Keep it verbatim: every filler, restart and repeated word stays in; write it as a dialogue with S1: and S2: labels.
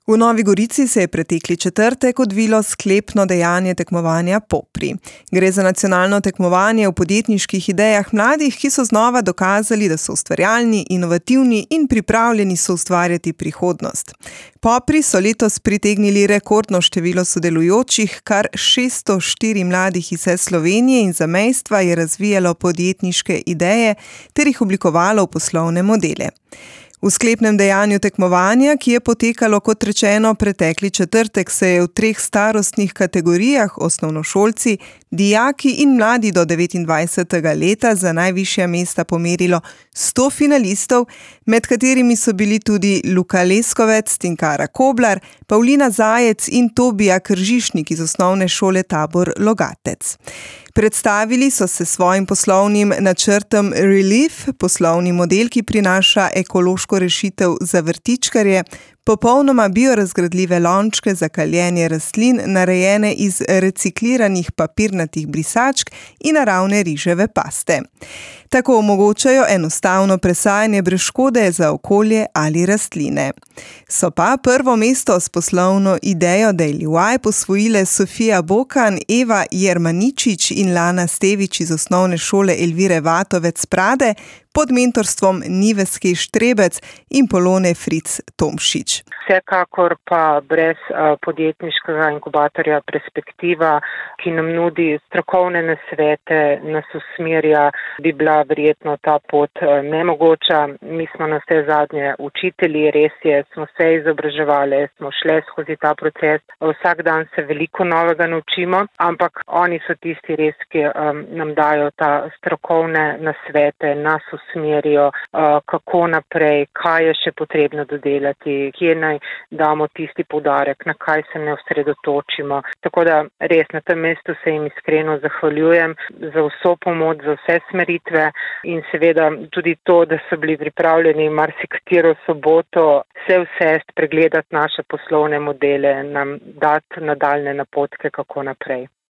S1: V Novi Gorici se je pretekli četrtek odvilo sklepno dejanje tekmovanja Popri. Gre za nacionalno tekmovanje v podjetniških idejah mladih, ki so znova dokazali, da so ustvarjalni, inovativni in pripravljeni soustvarjati prihodnost. Popri so letos pritegnili rekordno število sodelujočih, kar šeststo štiri mladih iz vse Slovenije in zamejstva je razvijalo podjetniške ideje ter jih oblikovalo v poslovne modele. V sklepnem dejanju tekmovanja, ki je potekalo kot rečeno pretekli četrtek, se je v treh starostnih kategorijah osnovnošolci, dijaki in mladi do devetindvajsetega leta za najvišja mesta pomerilo sto finalistov, med katerimi so bili tudi Luka Leskovec, Tinkara Koblar, Pavlina Zajec in Tobija Kržišnik iz osnovne šole Tabor Logatec. Predstavili so se svojim poslovnim načrtom Relief, poslovni model, ki prinaša ekološko rešitev za vrtičkarje, popolnoma biorazgradljive lončke za kaljenje rastlin, narejene iz recikliranih papirnatih brisačk in naravne riževe paste. Tako omogočajo enostavno presajanje brez škode za okolje ali rastline. So pa prvo mesto s poslovno idejo Daily Y posvojile Sofija Bokan, Eva Jermaničič in Lana Stevič iz osnovne šole Elvire Vatovec Prade pod mentorstvom Niveske Štrebec in Polone Fritz Tomšič.
S2: Vsekakor pa brez podjetniškega inkubatorja Perspektiva, ki nam nudi strokovne nasvete, nas usmerja, bi bila verjetno ta pot nemogoča. Mi smo na vse zadnje učitelji, res je, smo se izobraževali, smo šli skozi ta proces. Vsak dan se veliko novega naučimo, ampak oni so tisti res, ki um, nam dajo ta strokovne nasvete, nas usmerijo, uh, kako naprej, kaj je še potrebno dodelati, kje naj damo tisti poudarek, na kaj se ne osredotočimo. Tako da res na tem mestu se jim iskreno zahvaljujem za vso pomoč, za vse smeritve in seveda tudi to, da so bili pripravljeni marsikatero soboto vse vsest pregledati naše poslovne modele, nam dati nadaljne napotke, kako naprej.